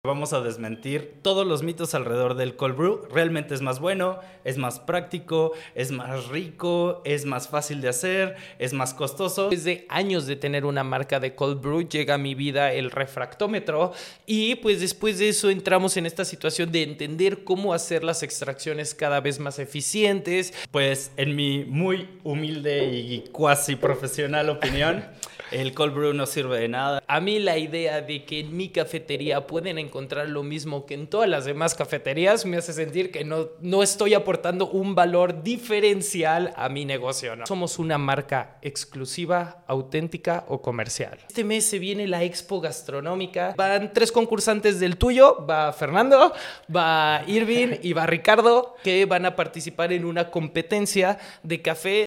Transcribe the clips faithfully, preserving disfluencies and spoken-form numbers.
Vamos a desmentir todos los mitos alrededor del cold brew. Realmente es más bueno, es más práctico, es más rico, es más fácil de hacer, es más costoso. Después de años de tener una marca de cold brew, llega a mi vida el refractómetro y pues después de eso entramos en esta situación de entender cómo hacer las extracciones cada vez más eficientes. Pues en mi muy humilde y cuasi profesional opinión, el cold brew no sirve de nada. A mí la idea de que en mi cafetería pueden encontrar lo mismo que en todas las demás cafeterías me hace sentir que no, no estoy aportando un valor diferencial a mi negocio, ¿no? Somos una marca exclusiva, auténtica o comercial. Este mes se viene la Expo Gastronómica. Van tres concursantes del tuyo. Va Fernando, va Irving y va Ricardo, que van a participar en una competencia de café.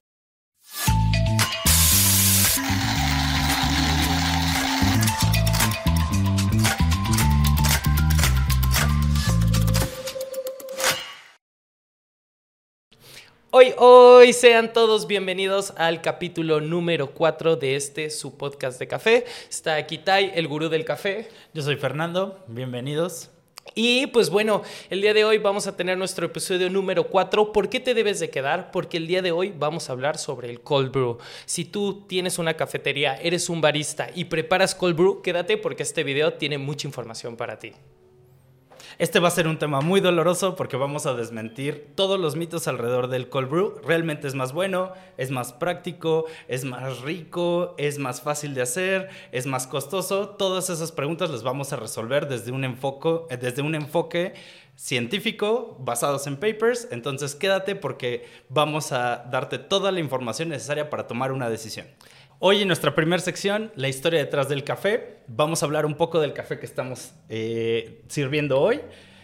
Hoy, hoy, sean todos bienvenidos al capítulo número cuatro de este, su podcast de café. Está aquí Tai, el gurú del café. Yo soy Fernando, bienvenidos. Y pues bueno, el día de hoy vamos a tener nuestro episodio número cuatro. ¿Por qué te debes de quedar? Porque el día de hoy vamos a hablar sobre el cold brew. Si tú tienes una cafetería, eres un barista y preparas cold brew, quédate porque este video tiene mucha información para ti. Este va a ser un tema muy doloroso porque vamos a desmentir todos los mitos alrededor del cold brew. Realmente es más bueno, es más práctico, es más rico, es más fácil de hacer, es más costoso. Todas esas preguntas las vamos a resolver desde un enfoque, desde un enfoque científico basados en papers. Entonces quédate porque vamos a darte toda la información necesaria para tomar una decisión. Hoy en nuestra primera sección, la historia detrás del café, vamos a hablar un poco del café que estamos eh, sirviendo hoy.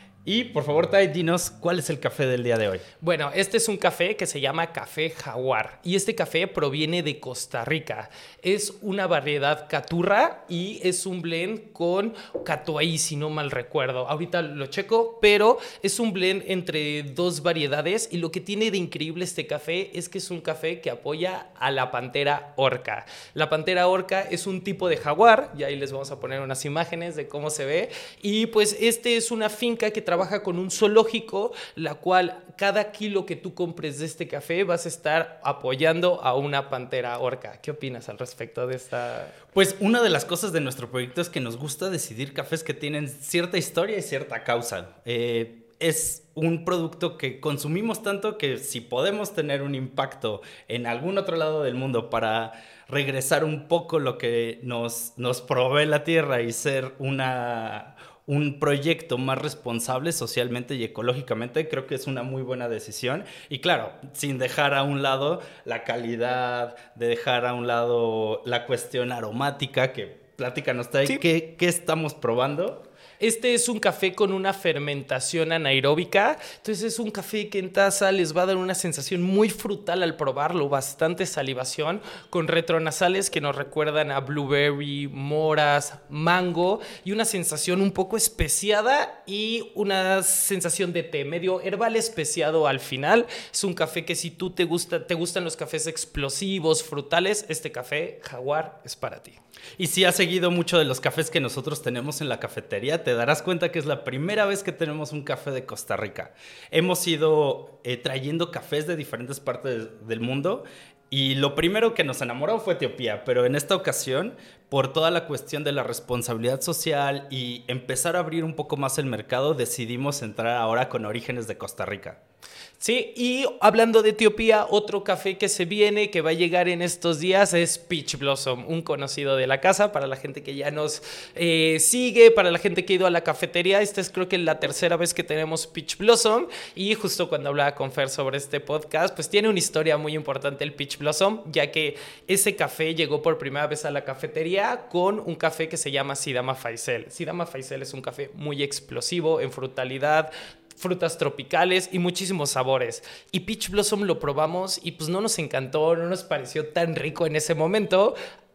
Y por favor, Tai, dinos cuál es el café del día de hoy. Bueno, este es un café que se llama Café Jaguar y este café proviene de Costa Rica. Es una variedad caturra y es un blend con catuai, si no mal recuerdo. Ahorita lo checo, pero es un blend entre dos variedades y lo que tiene de increíble este café es que es un café que apoya a la pantera orca. La pantera orca es un tipo de jaguar y ahí les vamos a poner unas imágenes de cómo se ve. Y pues este es una finca que trabaja con un zoológico, la cual cada kilo que tú compres de este café vas a estar apoyando a una pantera orca. ¿Qué opinas al respecto de esta? Pues una de las cosas de nuestro proyecto es que nos gusta decidir cafés que tienen cierta historia y cierta causa. Eh, es un producto que consumimos tanto que si podemos tener un impacto en algún otro lado del mundo para regresar un poco lo que nos, nos provee la tierra y ser una... un proyecto más responsable socialmente y ecológicamente, creo que es una muy buena decisión. Y claro, sin dejar a un lado la calidad, de dejar a un lado la cuestión aromática, que platícanos, Tai, Sí. ¿qué, qué estamos probando? Este es un café con una fermentación anaeróbica, entonces es un café que en taza les va a dar una sensación muy frutal al probarlo, bastante salivación, con retronasales que nos recuerdan a blueberry, moras, mango y una sensación un poco especiada y una sensación de té, medio herbal especiado al final. Es un café que si tú te, gusta, te gustan los cafés explosivos, frutales, este café Jaguar es para ti. Y si has seguido mucho de los cafés que nosotros tenemos en la cafetería, te darás cuenta que es la primera vez que tenemos un café de Costa Rica. Hemos ido eh, trayendo cafés de diferentes partes del mundo y lo primero que nos enamoró fue Etiopía, pero en esta ocasión, por toda la cuestión de la responsabilidad social y empezar a abrir un poco más el mercado, decidimos entrar ahora con orígenes de Costa Rica. Sí, y hablando de Etiopía, otro café que se viene, que va a llegar en estos días, es Peach Blossom, un conocido de la casa, para la gente que ya nos eh, sigue, para la gente que ha ido a la cafetería. Esta es creo que la tercera vez que tenemos Peach Blossom, y justo cuando hablaba con Fer sobre este podcast, pues tiene una historia muy importante el Peach Blossom, ya que ese café llegó por primera vez a la cafetería con un café que se llama Sidama Faisal. Sidama Faisal es un café muy explosivo en frutalidad, frutas tropicales y muchísimos sabores. Y Peach Blossom lo probamos y pues no nos encantó, no nos pareció tan rico en ese momento.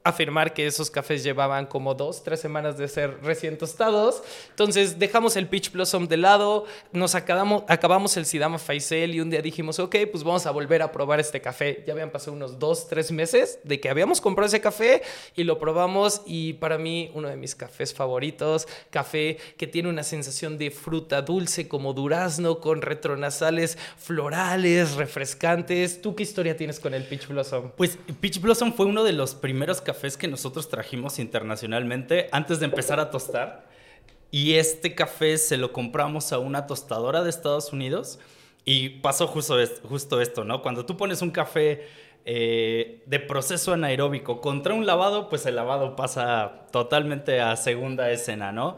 afirmar que esos cafés llevaban como dos, tres semanas de ser recién tostados. Entonces dejamos el Peach Blossom de lado, nos acabamos, acabamos el Sidama Faisal y un día dijimos, ok, pues vamos a volver a probar este café. Ya habían pasado unos dos, tres meses de que habíamos comprado ese café y lo probamos, y para mí uno de mis cafés favoritos, café que tiene una sensación de fruta dulce como durazno, con retronasales florales, refrescantes. ¿Tú qué historia tienes con el Peach Blossom? Pues Peach Blossom fue uno de los primeros cafés que nosotros trajimos internacionalmente antes de empezar a tostar, y este café se lo compramos a una tostadora de Estados Unidos y pasó justo, justo esto, ¿no? Cuando tú pones un café eh, de proceso anaeróbico contra un lavado, pues el lavado pasa totalmente a segunda escena, ¿no?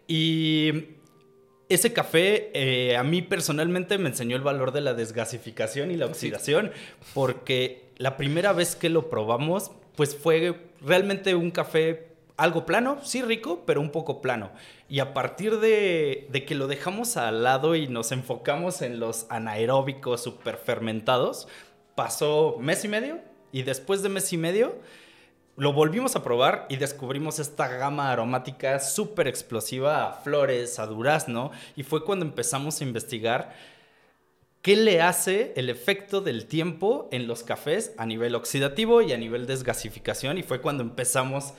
Y ese café eh, a mí personalmente me enseñó el valor de la desgasificación y la oxidación, porque la primera vez que lo probamos, pues fue realmente un café algo plano, sí rico, pero un poco plano. Y a partir de, de que lo dejamos al lado y nos enfocamos en los anaeróbicos super fermentados, pasó mes y medio, y después de mes y medio lo volvimos a probar y descubrimos esta gama aromática súper explosiva a flores, a durazno, y fue cuando empezamos a investigar qué le hace el efecto del tiempo en los cafés a nivel oxidativo y a nivel desgasificación, y fue cuando empezamos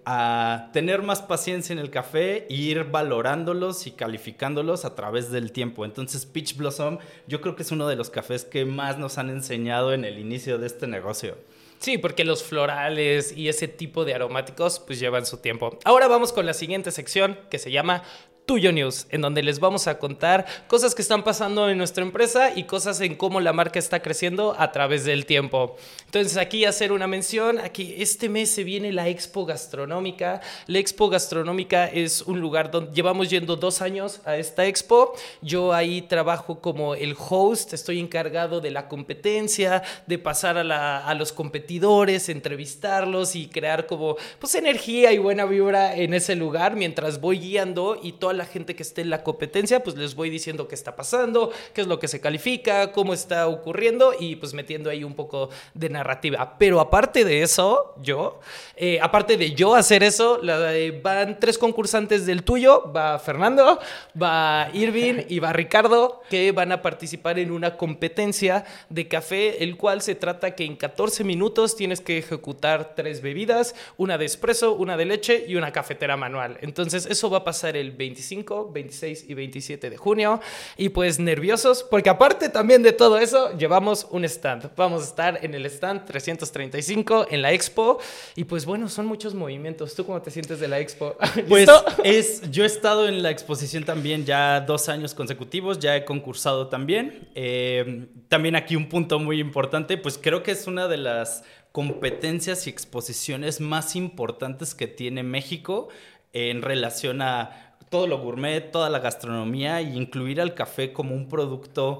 a tener más paciencia en el café e ir valorándolos y calificándolos a través del tiempo. Entonces Peach Blossom yo creo que es uno de los cafés que más nos han enseñado en el inicio de este negocio. Sí, porque los florales y ese tipo de aromáticos pues llevan su tiempo. Ahora vamos con la siguiente sección, que se llama Tuyo News, en donde les vamos a contar cosas que están pasando en nuestra empresa y cosas en cómo la marca está creciendo a través del tiempo. Entonces, aquí hacer una mención, aquí este mes se viene la Expo Gastronómica. La Expo Gastronómica es un lugar donde llevamos yendo dos años a esta expo. Yo ahí trabajo como el host, estoy encargado de la competencia, de pasar a, la, a los competidores, entrevistarlos y crear como pues energía y buena vibra en ese lugar mientras voy guiando, y toda la gente que esté en la competencia, pues les voy diciendo qué está pasando, qué es lo que se califica, cómo está ocurriendo, y pues metiendo ahí un poco de narrativa. Pero aparte de eso, yo, eh, aparte de yo hacer eso, la, eh, van tres concursantes del tuyo, va Fernando, va Irving y va Ricardo, que van a participar en una competencia de café, el cual se trata que en catorce minutos tienes que ejecutar tres bebidas, una de espresso, una de leche y una cafetera manual. Entonces eso va a pasar el veinticinco, veintiséis y veintisiete de junio. Y pues nerviosos, porque aparte también de todo eso, llevamos un stand. Vamos a estar en el stand trescientos treinta y cinco en la expo. Y pues bueno, son muchos movimientos. ¿Tú cómo te sientes de la expo? Pues es, yo he estado en la exposición también ya dos años consecutivos, ya he concursado también. Eh, también aquí un punto muy importante, pues creo que es una de las competencias y exposiciones más importantes que tiene México en relación a todo lo gourmet, toda la gastronomía, y incluir al café como un producto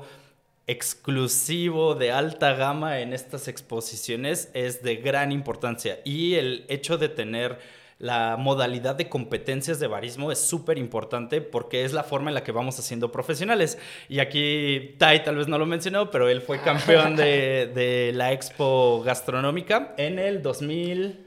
exclusivo de alta gama en estas exposiciones es de gran importancia. Y el hecho de tener la modalidad de competencias de barismo es súper importante, porque es la forma en la que vamos haciendo profesionales. Y aquí Tai tal vez no lo mencionó, pero él fue campeón de, de la Expo Gastronómica en el dos mil...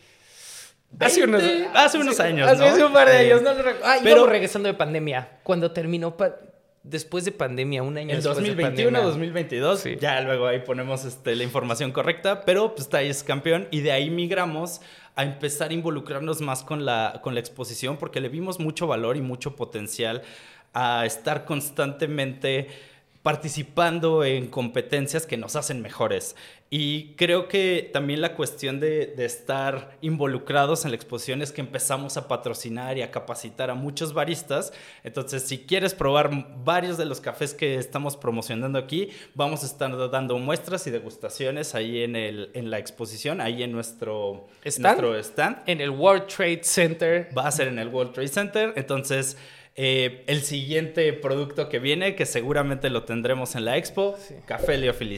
Hace unos, hace unos años, hace ¿no? Hace un par de años, no lo recuerdo. Ah, pero íbamos regresando de pandemia. Cuando terminó, pa- después de pandemia, un año el después dos mil veintiuno, de pandemia. dos mil veintidós, sí. Ya luego ahí ponemos este, la información correcta, pero pues Tai es campeón, y de ahí migramos a empezar a involucrarnos más con la, con la exposición, porque le vimos mucho valor y mucho potencial a estar constantemente participando en competencias que nos hacen mejores. Y creo que también la cuestión de, de estar involucrados en la exposición es que empezamos a patrocinar y a capacitar a muchos baristas. Entonces, si quieres probar varios de los cafés que estamos promocionando aquí, vamos a estar dando muestras y degustaciones ahí en, el, en la exposición, ahí en nuestro ¿Stand? nuestro stand. En el World Trade Center. Va a ser en el World Trade Center. Entonces, Eh, el siguiente producto que viene, que seguramente lo tendremos en la expo, sí. Café liofilizado.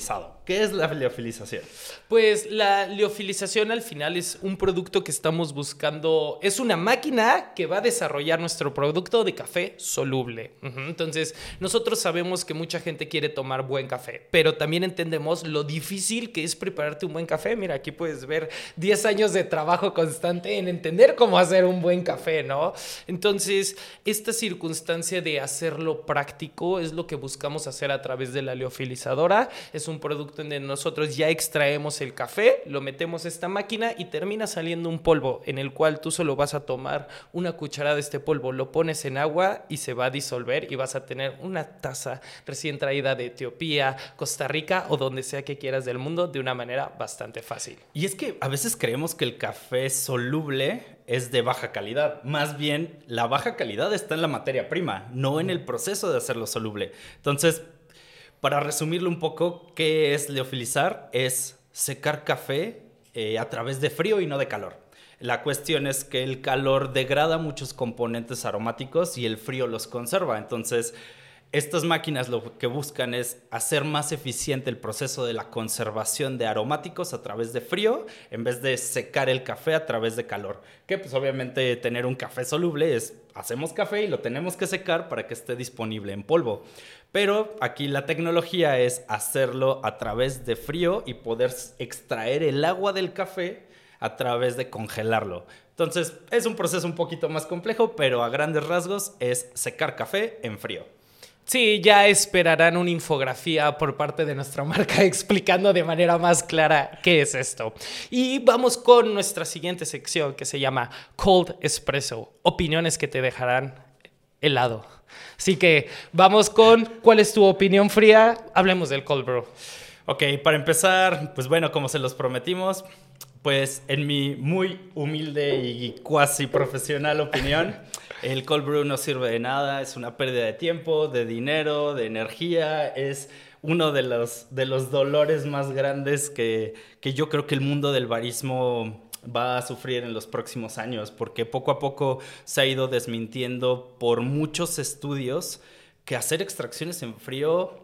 ¿Qué es la liofilización? Pues la liofilización al final es un producto que estamos buscando, es una máquina que va a desarrollar nuestro producto de café soluble. Uh-huh. Entonces, nosotros sabemos que mucha gente quiere tomar buen café, pero también entendemos lo difícil que es prepararte un buen café. Mira, aquí puedes ver diez años de trabajo constante en entender cómo hacer un buen café, ¿no? Entonces, esta circunstancia de hacerlo práctico es lo que buscamos hacer a través de la liofilizadora. Es un producto donde nosotros ya extraemos el café, lo metemos a esta máquina y termina saliendo un polvo en el cual tú solo vas a tomar una cucharada de este polvo, lo pones en agua y se va a disolver y vas a tener una taza recién traída de Etiopía, Costa Rica o donde sea que quieras del mundo de una manera bastante fácil. Y es que a veces creemos que el café soluble es de baja calidad. Más bien, la baja calidad está en la materia prima, no en el proceso de hacerlo soluble. Entonces, para resumirlo un poco, ¿qué es liofilizar? Es secar café eh, a través de frío y no de calor. La cuestión es que el calor degrada muchos componentes aromáticos y el frío los conserva. Entonces, estas máquinas lo que buscan es hacer más eficiente el proceso de la conservación de aromáticos a través de frío en vez de secar el café a través de calor. Que pues obviamente tener un café soluble es, hacemos café y lo tenemos que secar para que esté disponible en polvo. Pero aquí la tecnología es hacerlo a través de frío y poder extraer el agua del café a través de congelarlo. Entonces es un proceso un poquito más complejo, pero a grandes rasgos es secar café en frío. Sí, ya esperarán una infografía por parte de nuestra marca explicando de manera más clara qué es esto. Y vamos con nuestra siguiente sección que se llama Cold Espresso, opiniones que te dejarán helado. Así que vamos con ¿cuál es tu opinión fría? Hablemos del cold brew. Ok, para empezar, pues bueno, como se los prometimos, pues en mi muy humilde y cuasi profesional opinión, el cold brew no sirve de nada, es una pérdida de tiempo, de dinero, de energía, es uno de los, de los dolores más grandes que, que yo creo que el mundo del barismo va a sufrir en los próximos años, porque poco a poco se ha ido desmintiendo por muchos estudios que hacer extracciones en frío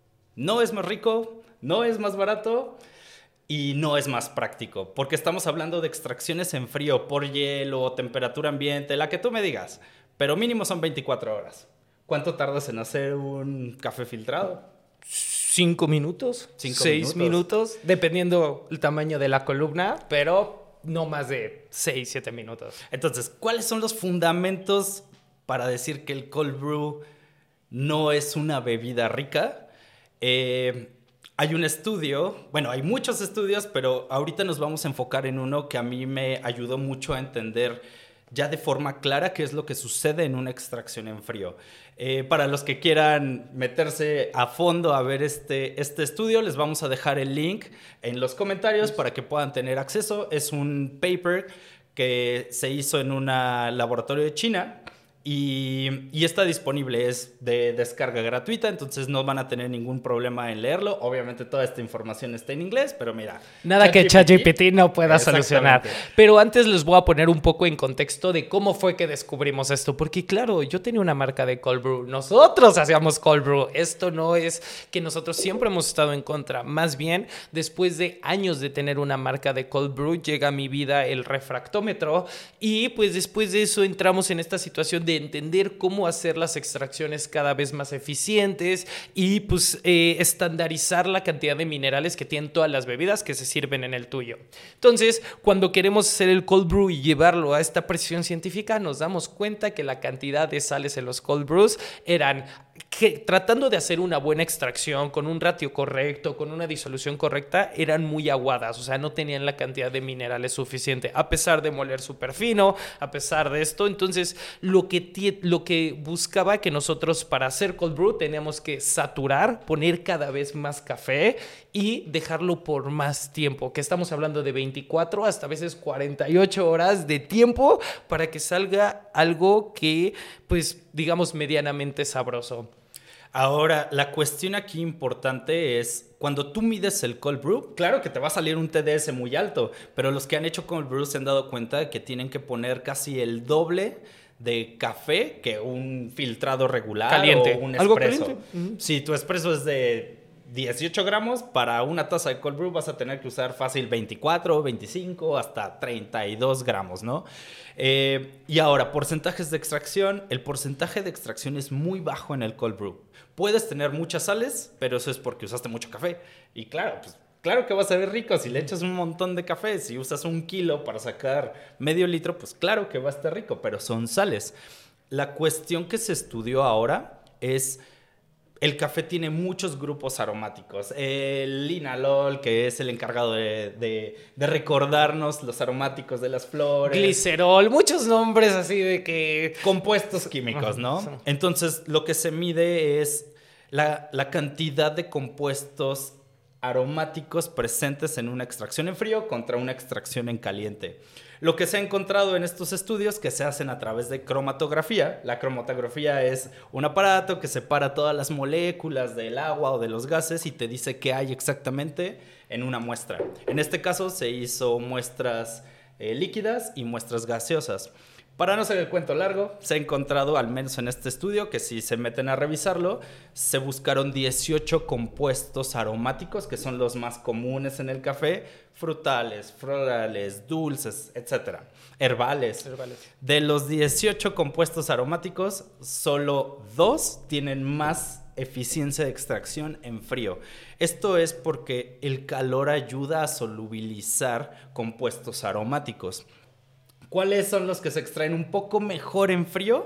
no es más rico, no es más barato y no es más práctico, porque estamos hablando de extracciones en frío por hielo, temperatura ambiente, la que tú me digas, pero mínimo son veinticuatro horas. ¿Cuánto tardas en hacer un café filtrado? Cinco minutos, Cinco seis minutos. minutos, dependiendo el tamaño de la columna, pero no más de seis, siete minutos. Entonces, ¿cuáles son los fundamentos para decir que el cold brew no es una bebida rica? Eh, hay un estudio, bueno, hay muchos estudios, pero ahorita nos vamos a enfocar en uno que a mí me ayudó mucho a entender ya de forma clara qué es lo que sucede en una extracción en frío. Eh, para los que quieran meterse a fondo a ver este, este estudio, les vamos a dejar el link en los comentarios para que puedan tener acceso. Es un paper que se hizo en un laboratorio de China y, y está disponible, es de descarga gratuita, entonces no van a tener ningún problema en leerlo. Obviamente toda esta información está en inglés, pero mira, nada que ChatGPT no pueda solucionar. Pero antes les voy a poner un poco en contexto de cómo fue que descubrimos esto, porque claro, yo tenía una marca de cold brew, nosotros hacíamos cold brew, esto no es que nosotros siempre hemos estado en contra, más bien después de años de tener una marca de cold brew llega a mi vida el refractómetro y pues después de eso entramos en esta situación de entender cómo hacer las extracciones cada vez más eficientes y pues eh, estandarizar la cantidad de minerales que tienen todas las bebidas que se sirven en el tuyo. Entonces, cuando queremos hacer el cold brew y llevarlo a esta precisión científica, nos damos cuenta que la cantidad de sales en los cold brews eran que, tratando de hacer una buena extracción con un ratio correcto, con una disolución correcta, eran muy aguadas, o sea, no tenían la cantidad de minerales suficiente, a pesar de moler súper fino, a pesar de esto. Entonces, lo que, t- lo que buscaba que nosotros para hacer cold brew teníamos que saturar, poner cada vez más café y dejarlo por más tiempo, que estamos hablando de veinticuatro hasta a veces cuarenta y ocho horas de tiempo para que salga algo que, pues, digamos, medianamente sabroso. Ahora, la cuestión aquí importante es, cuando tú mides el cold brew, claro que te va a salir un T D S muy alto, pero los que han hecho cold brew se han dado cuenta de que tienen que poner casi el doble de café que un filtrado regular caliente. o un ¿Algo espresso. caliente? Uh-huh. Si tu espresso es de dieciocho gramos, para una taza de cold brew vas a tener que usar fácil veinticuatro, veinticinco, hasta treinta y dos gramos, ¿no? Eh, y ahora, porcentajes de extracción. El porcentaje de extracción es muy bajo en el cold brew. Puedes tener muchas sales, pero eso es porque usaste mucho café. Y claro, pues claro que va a saber rico si le echas un montón de café. Si usas un kilo para sacar medio litro, pues claro que va a estar rico, pero son sales. La cuestión que se estudió ahora es... El café tiene muchos grupos aromáticos. El linalol, que es el encargado de, de, de recordarnos los aromáticos de las flores. Glicerol, muchos nombres así de que... Compuestos químicos, ¿no? Entonces, lo que se mide es la, la cantidad de compuestos aromáticos presentes en una extracción en frío contra una extracción en caliente. Lo que se ha encontrado en estos estudios que se hacen a través de cromatografía. La cromatografía es un aparato que separa todas las moléculas del agua o de los gases y te dice qué hay exactamente en una muestra. En este caso se hizo muestras eh, líquidas y muestras gaseosas. Para no hacer el cuento largo, se ha encontrado, al menos en este estudio, que si se meten a revisarlo, se buscaron dieciocho compuestos aromáticos, que son los más comunes en el café, frutales, florales, dulces, etcétera, herbales. Herbales. De los dieciocho compuestos aromáticos, solo dos tienen más eficiencia de extracción en frío. Esto es porque el calor ayuda a solubilizar compuestos aromáticos. ¿Cuáles son los que se extraen un poco mejor en frío?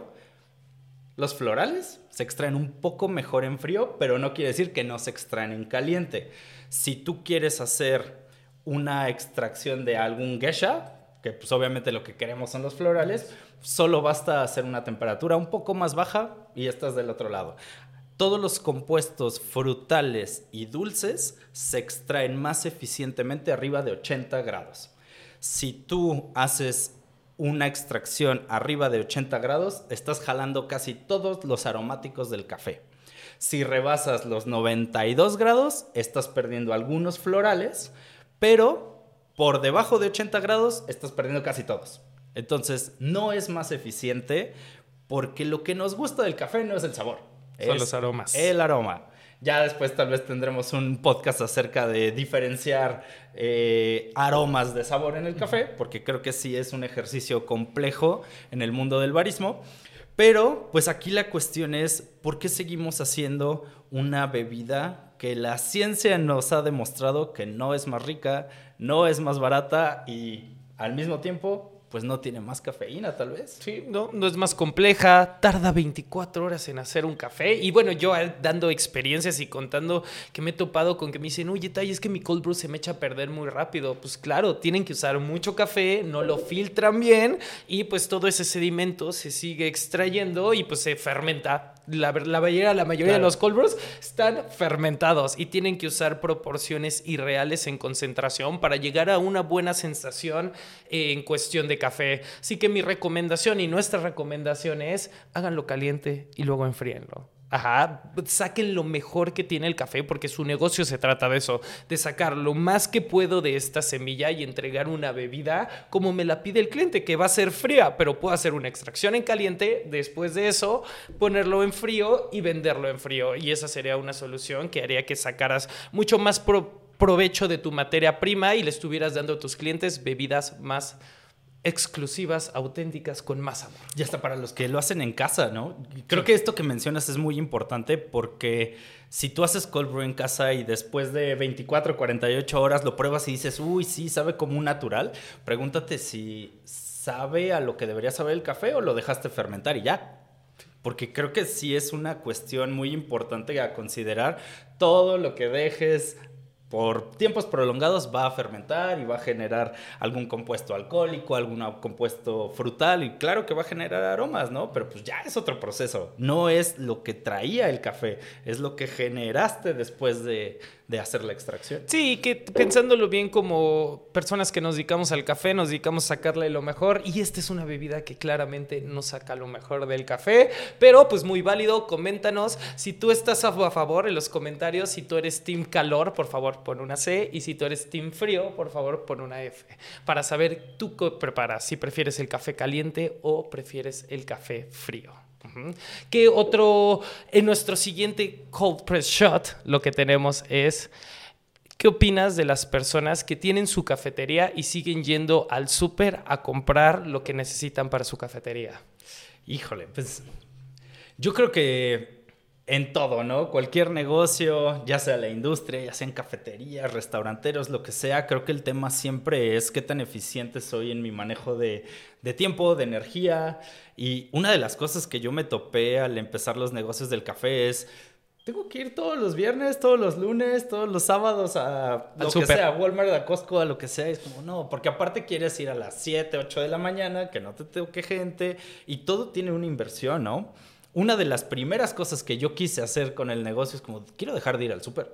Los florales se extraen un poco mejor en frío, pero no quiere decir que no se extraen en caliente. Si tú quieres hacer una extracción de algún geisha, que pues obviamente lo que queremos son los florales, solo basta hacer una temperatura un poco más baja y estás del otro lado. Todos los compuestos frutales y dulces se extraen más eficientemente arriba de ochenta grados. Si tú haces una extracción arriba de ochenta grados, estás jalando casi todos los aromáticos del café. Si rebasas los noventa y dos grados, estás perdiendo algunos florales, pero por debajo de ochenta grados estás perdiendo casi todos. Entonces, no es más eficiente porque lo que nos gusta del café no es el sabor. Son es los aromas. El aroma. Ya después tal vez tendremos un podcast acerca de diferenciar eh, aromas de sabor en el café, porque creo que sí es un ejercicio complejo en el mundo del barismo. Pero pues aquí la cuestión es, ¿por qué seguimos haciendo una bebida que la ciencia nos ha demostrado que no es más rica, no es más barata y al mismo tiempo pues no tiene más cafeína, tal vez? Sí, no, no es más compleja, tarda veinticuatro horas en hacer un café. Y bueno, yo dando experiencias y contando que me he topado con que me dicen, oye, Tay, es que mi cold brew se me echa a perder muy rápido. Pues claro, tienen que usar mucho café, no lo filtran bien y pues todo ese sedimento se sigue extrayendo y pues se fermenta. La, la, mayoría, la mayoría claro. de los cold brews están fermentados y tienen que usar proporciones irreales en concentración para llegar a una buena sensación eh, en cuestión de café. Así que mi recomendación y nuestra recomendación es háganlo caliente y luego enfríenlo. Ajá, saquen lo mejor que tiene el café porque su negocio se trata de eso, de sacar lo más que puedo de esta semilla y entregar una bebida como me la pide el cliente, que va a ser fría, pero puedo hacer una extracción en caliente, después de eso ponerlo en frío y venderlo en frío, y esa sería una solución que haría que sacaras mucho más pro- provecho de tu materia prima y le estuvieras dando a tus clientes bebidas más exclusivas, auténticas, con más amor. Y hasta para los que lo hacen en casa, ¿no? Creo sí. que esto que mencionas es muy importante porque si tú haces cold brew en casa y después de veinticuatro, cuarenta y ocho horas lo pruebas y dices, uy, sí, sabe como un natural, pregúntate si sabe a lo que debería saber el café o lo dejaste fermentar y ya. Porque creo que sí es una cuestión muy importante a considerar. Todo lo que dejes por tiempos prolongados va a fermentar y va a generar algún compuesto alcohólico, algún compuesto frutal y claro que va a generar aromas, ¿no? Pero pues ya es otro proceso. No es lo que traía el café, es lo que generaste después de, de hacer la extracción. Sí, que pensándolo bien como personas que nos dedicamos al café, nos dedicamos a sacarle lo mejor y esta es una bebida que claramente no saca lo mejor del café, pero pues muy válido, coméntanos si tú estás a favor en los comentarios, si tú eres team calor, por favor pon una C, y si tú eres team frío, por favor pon una F, para saber tú qué preparas, si prefieres el café caliente o prefieres el café frío. Uh-huh. ¿Qué otro? En nuestro siguiente Cold Press Shot, lo que tenemos es... ¿Qué opinas de las personas que tienen su cafetería y siguen yendo al súper a comprar lo que necesitan para su cafetería? Híjole, pues yo creo que en todo, ¿no? Cualquier negocio, ya sea la industria, ya sea en cafeterías, restauranteros, lo que sea, creo que el tema siempre es qué tan eficiente soy en mi manejo de, de tiempo, de energía. Y una de las cosas que yo me topé al empezar los negocios del café es... Tengo que ir todos los viernes, todos los lunes, todos los sábados a lo que sea, a Walmart, a Costco, a lo que sea. Es como, no, porque aparte quieres ir a las siete, ocho de la mañana, que no te toque gente, y todo tiene una inversión, ¿no? Una de las primeras cosas que yo quise hacer con el negocio es como, quiero dejar de ir al súper.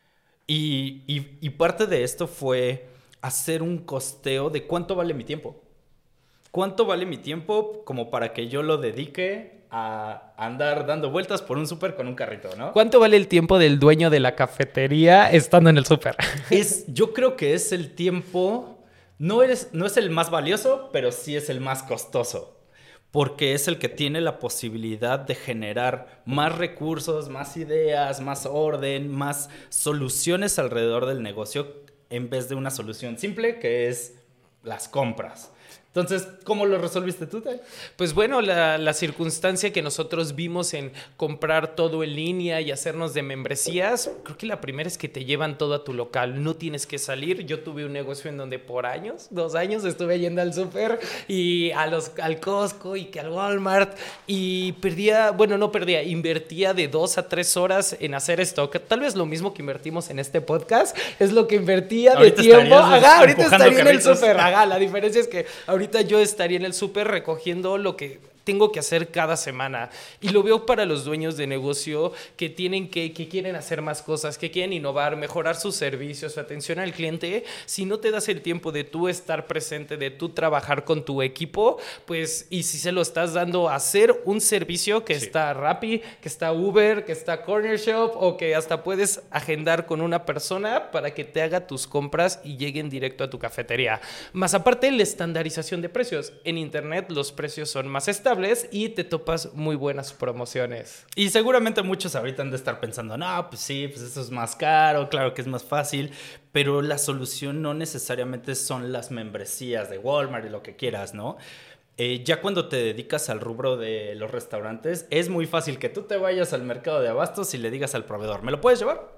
Y, y, y parte de esto fue hacer un costeo de cuánto vale mi tiempo. ¿Cuánto vale mi tiempo como para que yo lo dedique a andar dando vueltas por un súper con un carrito, ¿no? ¿Cuánto vale el tiempo del dueño de la cafetería estando en el súper? Es, yo creo que es el tiempo, no es, no es el más valioso, pero sí es el más costoso. Porque es el que tiene la posibilidad de generar más recursos, más ideas, más orden, más soluciones alrededor del negocio en vez de una solución simple que es las compras. Entonces, ¿cómo lo resolviste tú, Tay? Pues bueno, la, la circunstancia que nosotros vimos en comprar todo en línea y hacernos de membresías, creo que la primera es que te llevan todo a tu local, no tienes que salir. Yo tuve un negocio en donde por años, dos años, estuve yendo al súper y a los, al Costco y que al Walmart y perdía, bueno, no perdía, invertía de dos a tres horas en hacer esto. Tal vez lo mismo que invertimos en este podcast es lo que invertía ahorita de tiempo. Haga, ahorita estaría en el carritos. súper. Haga, la diferencia es que ahorita Ahorita yo estaría en el súper recogiendo lo que tengo que hacer cada semana. Y lo veo para los dueños de negocio que tienen que, que quieren hacer más cosas, que quieren innovar, mejorar sus servicios, su atención al cliente. Si no te das el tiempo de tú estar presente, de tú trabajar con tu equipo, pues, y si se lo estás dando a hacer un servicio que sí. está Rappi, que está Uber, que está Corner Shop, o que hasta puedes agendar con una persona para que te haga tus compras y lleguen directo a tu cafetería. Más aparte, la estandarización de precios. En internet los precios son más estables y te topas muy buenas promociones. Y seguramente muchos ahorita han de estar pensando, no, pues sí, pues esto es más caro, claro que es más fácil, pero la solución no necesariamente son las membresías de Walmart y lo que quieras, ¿no? Eh, ya cuando te dedicas al rubro de los restaurantes, es muy fácil que tú te vayas al mercado de abastos y le digas al proveedor, ¿me lo puedes llevar?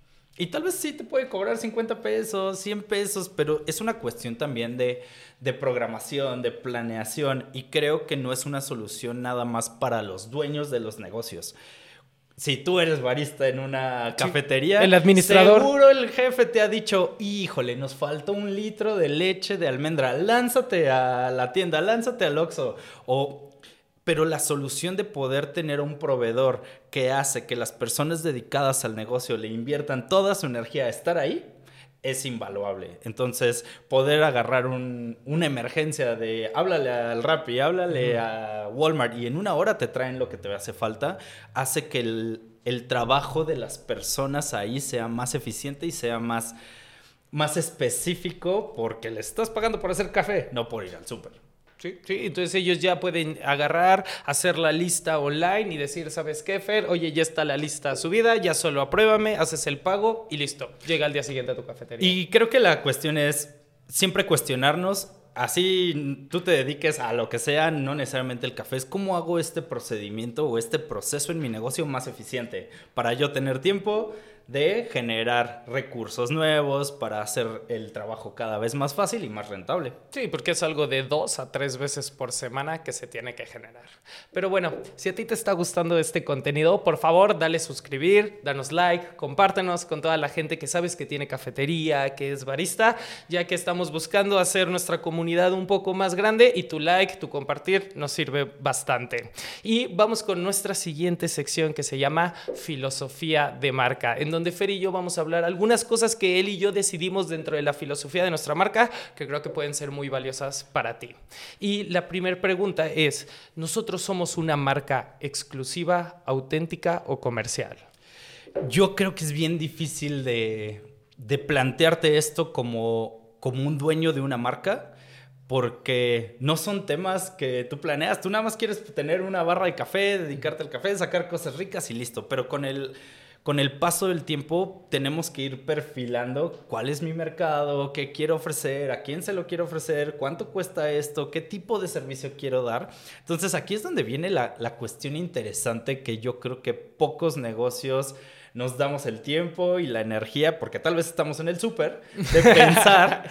Y tal vez sí te puede cobrar cincuenta pesos, cien pesos, pero es una cuestión también de, de programación, de planeación, y creo que no es una solución nada más para los dueños de los negocios. Si tú eres barista en una cafetería, sí, el administrador, seguro el jefe te ha dicho, híjole, nos faltó un litro de leche de almendra, lánzate a la tienda, lánzate al Oxxo, o... Pero la solución de poder tener un proveedor que hace que las personas dedicadas al negocio le inviertan toda su energía a estar ahí es invaluable. Entonces, poder agarrar un, una emergencia de háblale al Rappi, háblale uh-huh. a Walmart y en una hora te traen lo que te hace falta, hace que el, el trabajo de las personas ahí sea más eficiente y sea más, más específico porque le estás pagando por hacer café, no por ir al súper. Sí, sí, entonces ellos ya pueden agarrar, hacer la lista online y decir, ¿sabes qué, Fer? Oye, ya está la lista subida, ya solo apruébame, haces el pago y listo. Llega al día siguiente a tu cafetería. Y creo que la cuestión es siempre cuestionarnos, así tú te dediques a lo que sea, no necesariamente el café, es cómo hago este procedimiento o este proceso en mi negocio más eficiente para yo tener tiempo de generar recursos nuevos para hacer el trabajo cada vez más fácil y más rentable. Sí, porque es algo de dos a tres veces por semana que se tiene que generar. Pero bueno, si a ti te está gustando este contenido, por favor, dale suscribir, danos like, compártenos con toda la gente que sabes que tiene cafetería, que es barista, ya que estamos buscando hacer nuestra comunidad un poco más grande y tu like, tu compartir nos sirve bastante. Y vamos con nuestra siguiente sección que se llama Filosofía de Marca, en donde donde Fer y yo vamos a hablar algunas cosas que él y yo decidimos dentro de la filosofía de nuestra marca que creo que pueden ser muy valiosas para ti. Y la primera pregunta es, ¿nosotros somos una marca exclusiva, auténtica o comercial? Yo creo que es bien difícil de, de plantearte esto como, como un dueño de una marca, porque no son temas que tú planeas. Tú nada más quieres tener una barra de café, dedicarte al café, sacar cosas ricas y listo. Pero con el, con el paso del tiempo tenemos que ir perfilando cuál es mi mercado, qué quiero ofrecer, a quién se lo quiero ofrecer, cuánto cuesta esto, qué tipo de servicio quiero dar. Entonces aquí es donde viene la, la cuestión interesante que yo creo que pocos negocios nos damos el tiempo y la energía, porque tal vez estamos en el súper, de pensar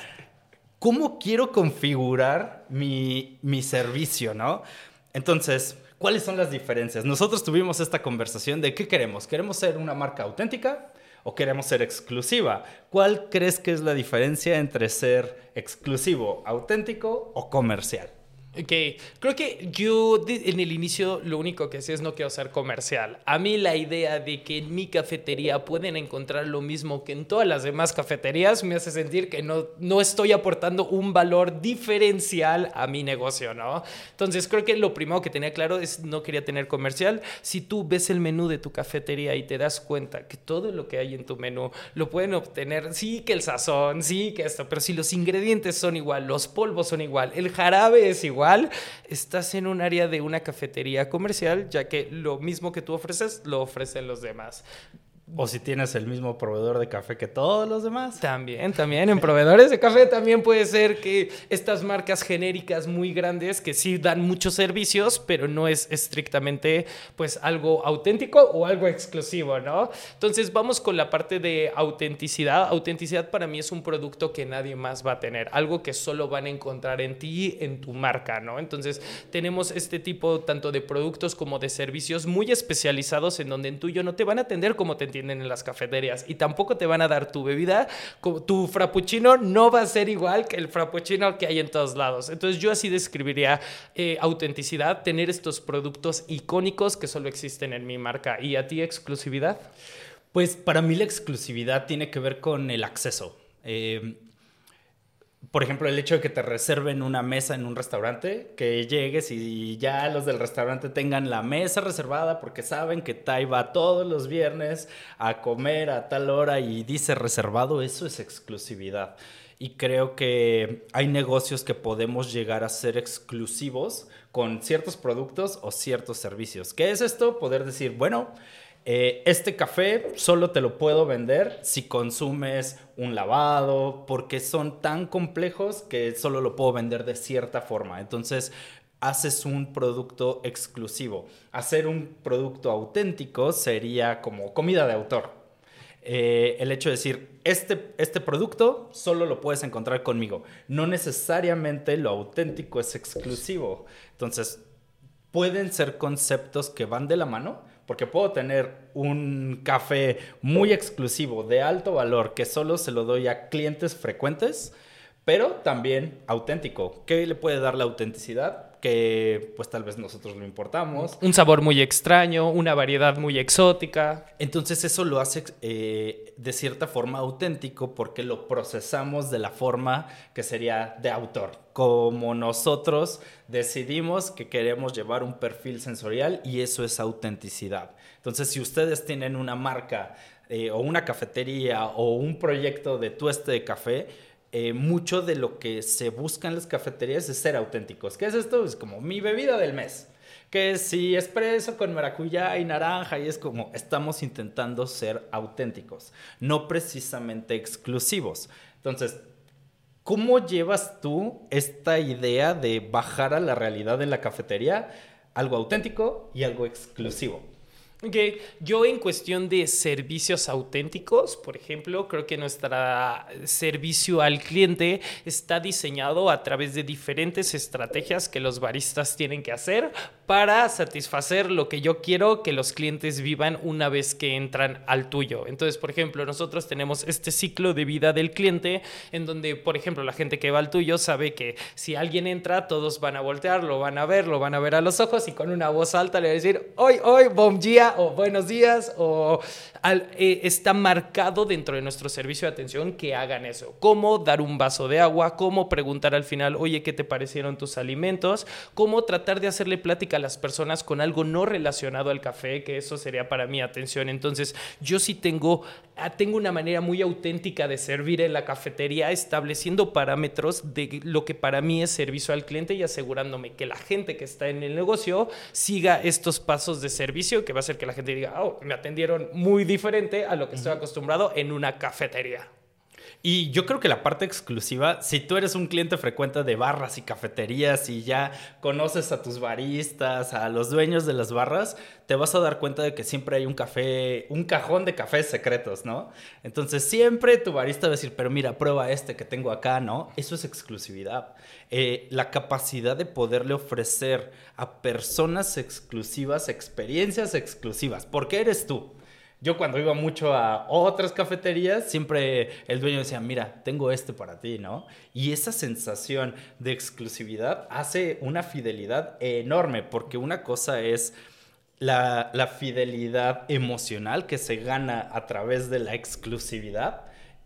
cómo quiero configurar mi, mi servicio, ¿no? Entonces, ¿cuáles son las diferencias? Nosotros tuvimos esta conversación de qué queremos. ¿Queremos ser una marca auténtica o queremos ser exclusiva? ¿Cuál crees que es la diferencia entre ser exclusivo, auténtico o comercial? Ok, creo que yo de, en el inicio lo único que sé es no quiero ser comercial. A mí la idea de que en mi cafetería pueden encontrar lo mismo que en todas las demás cafeterías me hace sentir que no, no estoy aportando un valor diferencial a mi negocio, ¿no? Entonces creo que lo primero que tenía claro es no quería tener comercial. Si tú ves el menú de tu cafetería y te das cuenta que todo lo que hay en tu menú lo pueden obtener, sí que el sazón, sí que esto, pero si los ingredientes son igual, los polvos son igual, el jarabe es igual, estás en un área de una cafetería comercial, ya que lo mismo que tú ofreces, lo ofrecen los demás. O si tienes el mismo proveedor de café que todos los demás. También, también. En proveedores de café también puede ser que estas marcas genéricas muy grandes que sí dan muchos servicios, pero no es estrictamente pues algo auténtico o algo exclusivo, ¿no? Entonces vamos con la parte de autenticidad. Autenticidad para mí es un producto que nadie más va a tener. Algo que solo van a encontrar en ti, en tu marca, ¿no? Entonces tenemos este tipo tanto de productos como de servicios muy especializados en donde en tuyo no te van a atender como te entienden en las cafeterías y tampoco te van a dar tu bebida, tu frappuccino no va a ser igual que el frappuccino que hay en todos lados. Entonces yo así describiría eh, autenticidad, tener estos productos icónicos que solo existen en mi marca. ¿Y a ti exclusividad? Pues para mí la exclusividad tiene que ver con el acceso. Eh, Por ejemplo, el hecho de que te reserven una mesa en un restaurante, que llegues y ya los del restaurante tengan la mesa reservada porque saben que Tai va todos los viernes a comer a tal hora y dice reservado, eso es exclusividad. Y creo que hay negocios que podemos llegar a ser exclusivos con ciertos productos o ciertos servicios. ¿Qué es esto? Poder decir, bueno, Eh, este café solo te lo puedo vender si consumes un lavado, porque son tan complejos que solo lo puedo vender de cierta forma. Entonces, haces un producto exclusivo. Hacer un producto auténtico sería como comida de autor. Eh, el hecho de decir, este, este producto solo lo puedes encontrar conmigo. No necesariamente lo auténtico es exclusivo. Entonces, pueden ser conceptos que van de la mano, porque puedo tener un café muy exclusivo, de alto valor, que solo se lo doy a clientes frecuentes, pero también auténtico. ¿Qué le puede dar la autenticidad? Que pues tal vez nosotros lo importamos. Un sabor muy extraño, una variedad muy exótica. Entonces eso lo hace eh, de cierta forma auténtico porque lo procesamos de la forma que sería de autor. Como nosotros decidimos que queremos llevar un perfil sensorial y eso es autenticidad. Entonces si ustedes tienen una marca eh, o una cafetería o un proyecto de tueste de café, Eh, mucho de lo que se busca en las cafeterías es ser auténticos. ¿Qué es esto? Es como mi bebida del mes. Que si espresso con maracuyá y naranja, y es como estamos intentando ser auténticos, no precisamente exclusivos. Entonces, ¿cómo llevas tú esta idea de bajar a la realidad de la cafetería algo auténtico y algo exclusivo? Ok, yo en cuestión de servicios auténticos, por ejemplo, creo que nuestro servicio al cliente está diseñado a través de diferentes estrategias que los baristas tienen que hacer para satisfacer lo que yo quiero que los clientes vivan una vez que entran al tuyo. Entonces, por ejemplo, nosotros tenemos este ciclo de vida del cliente en donde, por ejemplo, la gente que va al tuyo sabe que si alguien entra, todos van a voltear, lo van a ver, lo van a ver a los ojos y con una voz alta le van a decir, ¡Oy, oy, bom dia! día o buenos días o al, eh, está marcado dentro de nuestro servicio de atención que hagan eso. Cómo dar un vaso de agua, cómo preguntar al final, oye, ¿qué te parecieron tus alimentos? Cómo tratar de hacerle plática a las personas con algo no relacionado al café, que eso sería para mí atención. Entonces, yo sí tengo, tengo una manera muy auténtica de servir en la cafetería, estableciendo parámetros de lo que para mí es servicio al cliente y asegurándome que la gente que está en el negocio siga estos pasos de servicio que va a hacer que la gente diga, oh, me atendieron muy diferente a lo que estoy acostumbrado en una cafetería. Y yo creo que la parte exclusiva, si tú eres un cliente frecuente de barras y cafeterías y ya conoces a tus baristas, a los dueños de las barras, te vas a dar cuenta de que siempre hay un café, un cajón de cafés secretos, ¿no? Entonces siempre tu barista va a decir, pero mira, prueba este que tengo acá, ¿no? Eso es exclusividad. Eh, la capacidad de poderle ofrecer a personas exclusivas experiencias exclusivas, porque eres tú. Yo cuando iba mucho a otras cafeterías, siempre el dueño decía, mira, tengo este para ti, ¿no? Y esa sensación de exclusividad hace una fidelidad enorme, porque una cosa es la, la fidelidad emocional que se gana a través de la exclusividad,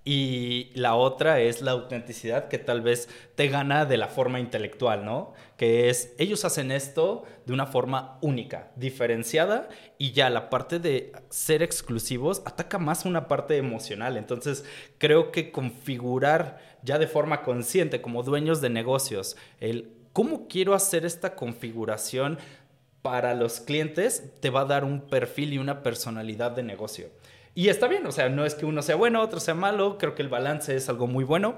y la otra es la autenticidad que tal vez te gana de la forma intelectual, ¿no? Que es, ellos hacen esto de una forma única, diferenciada, y ya la parte de ser exclusivos ataca más una parte emocional. Entonces, creo que configurar ya de forma consciente como dueños de negocios, el cómo quiero hacer esta configuración para los clientes, te va a dar un perfil y una personalidad de negocio. Y está bien, o sea, no es que uno sea bueno, otro sea malo, creo que el balance es algo muy bueno,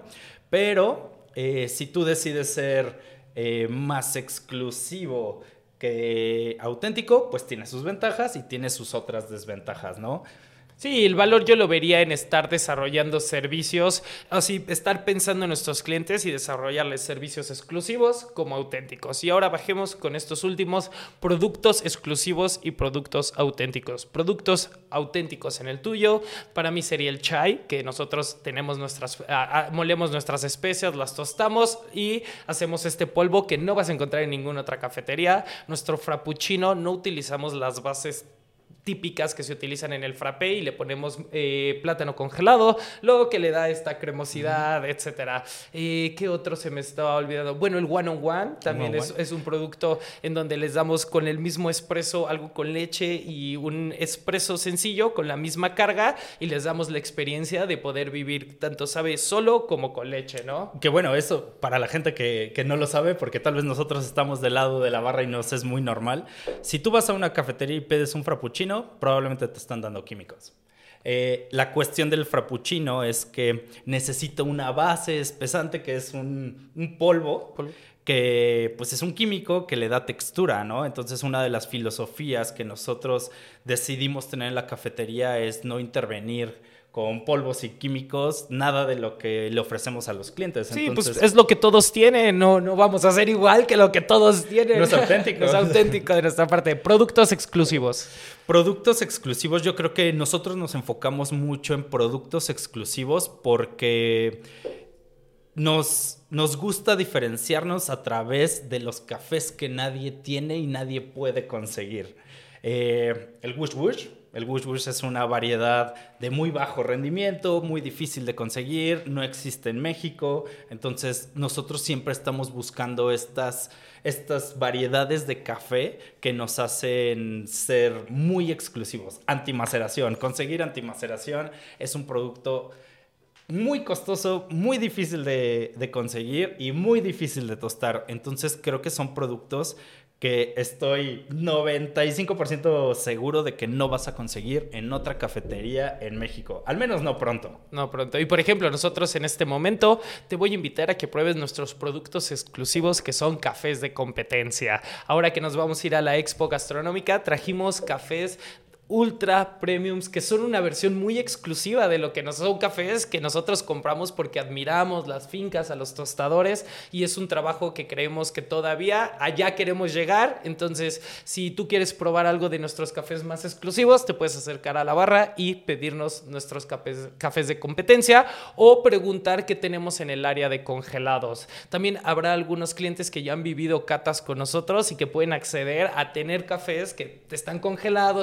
pero eh, si tú decides ser eh, más exclusivo que auténtico, pues tiene sus ventajas y tiene sus otras desventajas, ¿no? Sí, el valor yo lo vería en estar desarrollando servicios, así estar pensando en nuestros clientes y desarrollarles servicios exclusivos como auténticos. Y ahora bajemos con estos últimos, productos exclusivos y productos auténticos. Productos auténticos en el tuyo, para mí sería el chai, que nosotros tenemos nuestras, a, a, molemos nuestras especias, las tostamos y hacemos este polvo que no vas a encontrar en ninguna otra cafetería. Nuestro frappuccino, no utilizamos las bases típicas que se utilizan en el frappé y le ponemos eh, plátano congelado, lo que le da esta cremosidad, mm. etcétera. Eh, ¿Qué otro se me estaba olvidando? Bueno, el one on one también one on es, one. es un producto en donde les damos con el mismo espresso algo con leche y un espresso sencillo con la misma carga y les damos la experiencia de poder vivir tanto sabe solo como con leche, ¿no? Que bueno, eso para la gente que, que no lo sabe, porque tal vez nosotros estamos del lado de la barra y nos es muy normal. Si tú vas a una cafetería y pides un frappuccino, probablemente te están dando químicos. Eh, la cuestión del frappuccino es que necesita una base espesante que es un, un polvo, polvo que pues es un químico que le da textura, ¿no? Entonces una de las filosofías que nosotros decidimos tener en la cafetería es no intervenir con polvos y químicos, nada de lo que le ofrecemos a los clientes. Sí, Entonces, pues es lo que todos tienen, no, no vamos a hacer igual que lo que todos tienen. No es auténtico. No es auténtico de nuestra parte. Productos exclusivos. Productos exclusivos, yo creo que nosotros nos enfocamos mucho en productos exclusivos porque nos, nos gusta diferenciarnos a través de los cafés que nadie tiene y nadie puede conseguir. Eh, el Wush Wush. El Wush Wush es una variedad de muy bajo rendimiento, muy difícil de conseguir, no existe en México. Entonces, nosotros siempre estamos buscando estas, estas variedades de café que nos hacen ser muy exclusivos. Antimaceración. Conseguir antimaceración es un producto muy costoso, muy difícil de, de conseguir y muy difícil de tostar. Entonces, creo que son productos que estoy noventa y cinco por ciento seguro de que no vas a conseguir en otra cafetería en México. Al menos no pronto. No pronto. Y por ejemplo, nosotros en este momento te voy a invitar a que pruebes nuestros productos exclusivos que son cafés de competencia. Ahora que nos vamos a ir a la Expo Gastronómica, trajimos cafés ultra premiums que son una versión muy exclusiva de lo que nos son cafés que nosotros compramos porque admiramos las fincas, a los tostadores y es un trabajo que creemos que todavía allá queremos llegar. Entonces, si tú quieres probar algo de nuestros cafés más exclusivos, te puedes acercar a la barra y pedirnos nuestros cafés, cafés de competencia o preguntar qué tenemos en el área de congelados. También habrá algunos clientes que ya han vivido catas con nosotros y que pueden acceder a tener cafés que están congelados, que nosotros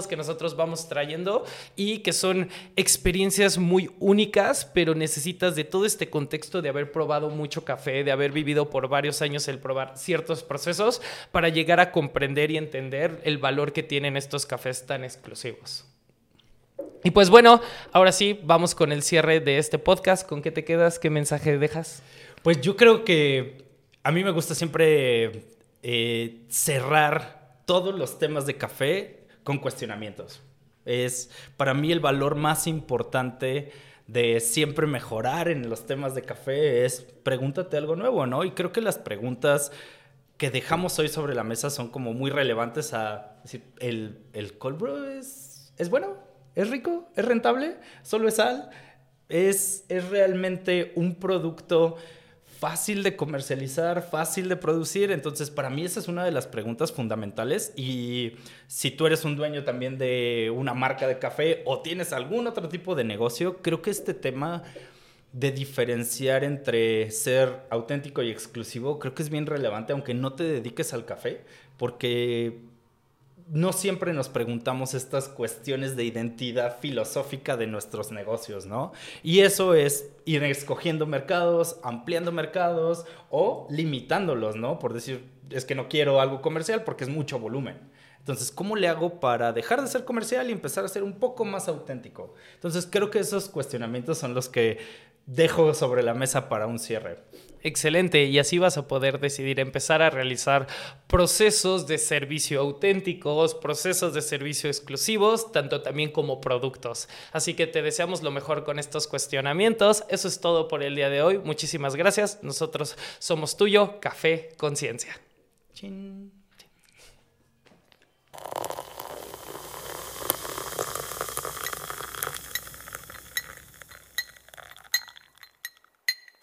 nosotros vamos trayendo y que son experiencias muy únicas, pero necesitas de todo este contexto de haber probado mucho café, de haber vivido por varios años el probar ciertos procesos para llegar a comprender y entender el valor que tienen estos cafés tan exclusivos. Y pues bueno, ahora sí, vamos con el cierre de este podcast. ¿Con qué te quedas? ¿Qué mensaje dejas? Pues yo creo que a mí me gusta siempre eh, cerrar todos los temas de café con cuestionamientos. Es para mí el valor más importante de siempre mejorar en los temas de café es pregúntate algo nuevo, ¿no? Y creo que las preguntas que dejamos hoy sobre la mesa son como muy relevantes a decir, ¿el, el cold brew es, es bueno? ¿Es rico? ¿Es rentable? ¿Solo es sal? ¿Es, es realmente un producto fácil de comercializar, fácil de producir? Entonces, para mí esa es una de las preguntas fundamentales. Y si tú eres un dueño también de una marca de café o tienes algún otro tipo de negocio, creo que este tema de diferenciar entre ser auténtico y exclusivo, creo que es bien relevante, aunque no te dediques al café, porque no siempre nos preguntamos estas cuestiones de identidad filosófica de nuestros negocios, ¿no? Y eso es ir escogiendo mercados, ampliando mercados o limitándolos, ¿no? Por decir, es que no quiero algo comercial porque es mucho volumen. Entonces, ¿cómo le hago para dejar de ser comercial y empezar a ser un poco más auténtico? Entonces, creo que esos cuestionamientos son los que dejo sobre la mesa para un cierre. Excelente, y así vas a poder decidir empezar a realizar procesos de servicio auténticos, procesos de servicio exclusivos, tanto también como productos. Así que te deseamos lo mejor con estos cuestionamientos. Eso es todo por el día de hoy. Muchísimas gracias. Nosotros somos Tuyo Café Conciencia. Chin.